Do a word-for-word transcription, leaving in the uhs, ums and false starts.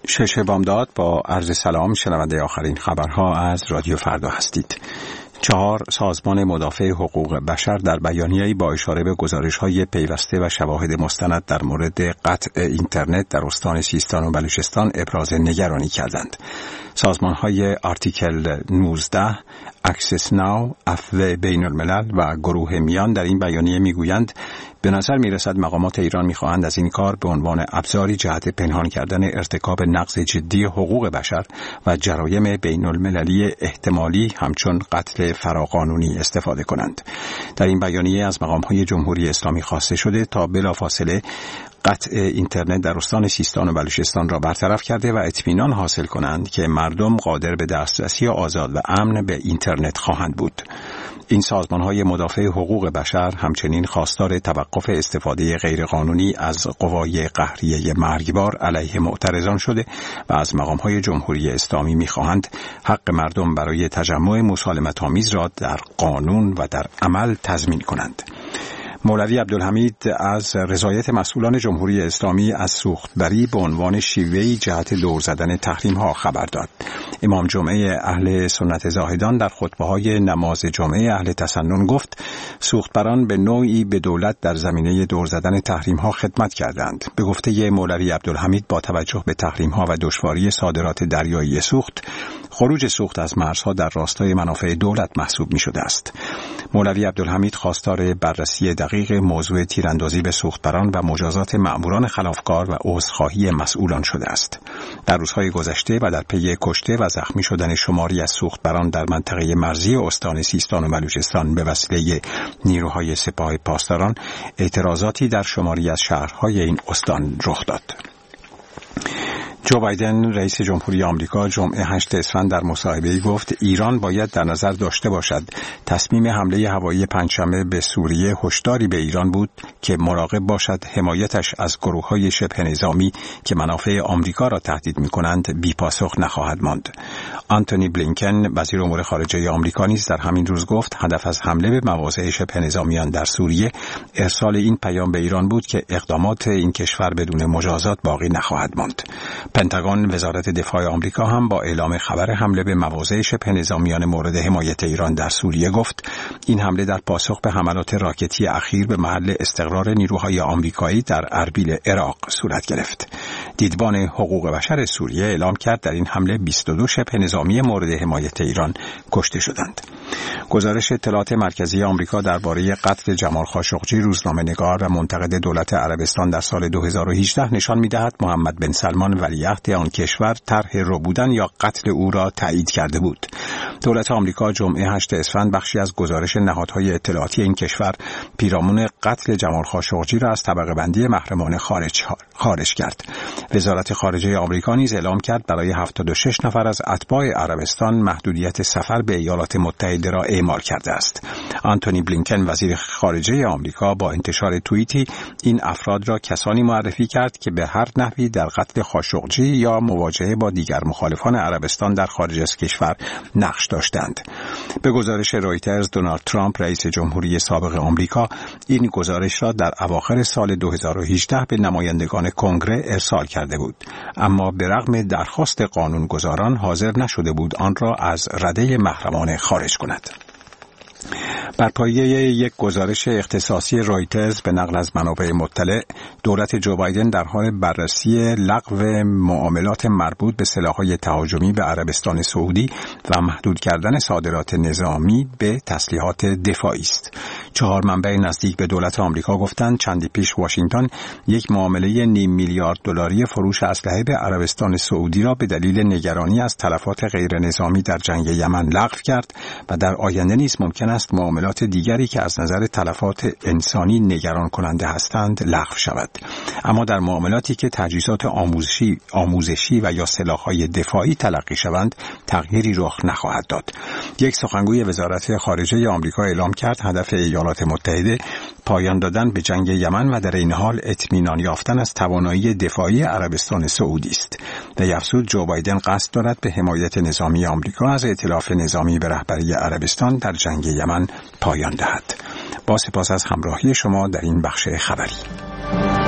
شش بامداد با عرض سلام. شنونده آخرین خبرها از رادیو فردا هستید. چهار سازمان مدافع حقوق بشر در بیانیه‌ای با اشاره به گزارش‌های پیوسته و شواهد مستند در مورد قطع اینترنت در استان سیستان و بلوچستان ابراز نگرانی کردند. سازمان‌های آرتیکل نوزده، اکسس ناو، عفو بین الملل و گروه میان در این بیانیه میگویند به نظر میرسد مقامات ایران میخواهند از این کار به عنوان ابزاری جهت پنهان کردن ارتکاب نقض جدی حقوق بشر و جرایم بین المللی احتمالی همچون قتل فراقانونی استفاده کنند. در این بیانیه از مقام‌های جمهوری اسلامی خواسته شده تا بلافاصله قطع اینترنت در استان سیستان و بلوچستان را برطرف کرده و اطمینان حاصل کنند که مردم قادر به دسترسی آزاد و امن به اینترنت خواهند بود. این سازمان‌های مدافع حقوق بشر همچنین خواستار توقف استفاده غیرقانونی از قوای قهریه مرگبار علیه معترضان شده و از مقام‌های جمهوری اسلامی می‌خواهند حق مردم برای تجمع مسالمت‌آمیز را در قانون و در عمل تضمین کنند. مولوی عبدالحمید از رضایت مسئولان جمهوری اسلامی از سوختبری به عنوان شیوهی جهت دور زدن تحریم‌ها خبر داد. امام جمعه اهل سنت زاهدان در خطبه‌های نماز جمعه اهل تسنن گفت سوختبران به نوعی به دولت در زمینه دور زدن تحریم‌ها خدمت کردند. به گفته مولوی عبدالحمید با توجه به تحریم‌ها و دشواری صادرات دریایی سوخت، خروج سوخت از مرزها در راستای منافع دولت محسوب می‌شده است. مولوی عبدالحمید خواستار بررسی دقیق موضوع تیراندازی به سوختبران و مجازات مأموران خلافکار و عذرخواهی مسئولان شده است. در روزهای گذشته و در پی کشته و زخمی شدن شماری از سوختبران در منطقه مرزی استان سیستان و بلوچستان به وسیله نیروهای سپاه پاسداران، اعتراضاتی در شماری از شهرهای این استان رخ داد. جو بایدن رئیس جمهوری آمریکا جمعه هشت اسفند در مصاحبه‌ای گفت ایران باید در نظر داشته باشد تصمیم حمله هوایی پنجشنبه به سوریه هشداری به ایران بود که مراقب باشد حمایتش از گروه‌های شبه نظامی که منافع آمریکا را تهدید می‌کنند بی‌پاسخ نخواهد ماند. آنتونی بلینکن وزیر امور خارجه آمریکا نیز در همین روز گفت هدف از حمله به مواضع شبه نظامیان در سوریه ارسال این پیام به ایران بود که اقدامات این کشور بدون مجازات باقی نخواهد ماند. پنتاگون وزارت دفاع آمریکا هم با اعلام خبر حمله به مواضع شبه نظامیان مورد حمایت ایران در سوریه گفت این حمله در پاسخ به حملات راکتی اخیر به محل استقرار نیروهای آمریکایی در اربیل عراق صورت گرفت. دیدبان حقوق بشر سوریه اعلام کرد در این حمله بیست و دو شبه نظامی مورد حمایت ایران کشته شدند. گزارش اطلاعات مرکزی آمریکا درباره قتل جمال خاشقجی روزنامه‌نگار و منتقد دولت عربستان در سال دو هزار و هجده نشان می‌دهد محمد بن سلمان ولیعهد آن کشور طرح ربودن یا قتل او را تایید کرده بود. دولت آمریکا جمعه هشت اسفند بخشی از گزارش نهادهای اطلاعاتی این کشور پیرامون قتل جمال خاشقجی را از طبقه بندی محرمانه خارج خارج کرد. وزارت خارجه آمریکا نیز اعلام کرد برای هفتاد و شش نفر از اتباع عربستان محدودیت سفر به ایالات متحده را اعمال کرده است. آنتونی بلینکن وزیر خارجه آمریکا با انتشار توییتی این افراد را کسانی معرفی کرد که به هر نحوی در قتل خاشقجی یا مواجهه با دیگر مخالفان عربستان در خارج از کشور نقش داشتند. به گزارش رویترز دونالد ترامپ رئیس جمهوری سابق آمریکا این گزارش را در اواخر سال دو هزار و هجده به نمایندگان کنگره ارسال کرده بود، اما به رغم درخواست قانونگذاران حاضر نشده بود آن را از رده محرمانه خارج کند. بر پایه یک گزارش اختصاصی رویترز به نقل از منابع مطلع، دولت جو بایدن در حال بررسی لغو معاملات مربوط به سلاح‌های تهاجمی به عربستان سعودی و محدود کردن صادرات نظامی به تسلیحات دفاعی است. چهار منبع نزدیک به دولت آمریکا گفتند چندی پیش واشنگتن یک معامله نیم میلیارد دلاری فروش اسلحه به عربستان سعودی را به دلیل نگرانی از تلفات غیر نظامی در جنگ یمن لغو کرد و در آینده نیز ممکن است معاملات دیگری که از نظر تلفات انسانی نگران کننده هستند لغو شود. اما در معاملاتی که تجهیزات آموزشی آموزشی و یا سلاح‌های دفاعی تلقی شوند تغییری رخ نخواهد داد. یک سخنگوی وزارت خارجه آمریکا اعلام کرد هدف ایالات متحده پایان دادن به جنگ یمن و در این حال اطمینان یافتن از توانایی دفاعی عربستان سعودی است. در افزود جو بایدن قصد دارد به حمایت نظامی آمریکا از ائتلاف نظامی به رهبری عربستان در جنگ یمن پایان دهد. با سپاس از همراهی شما در این بخش خبری.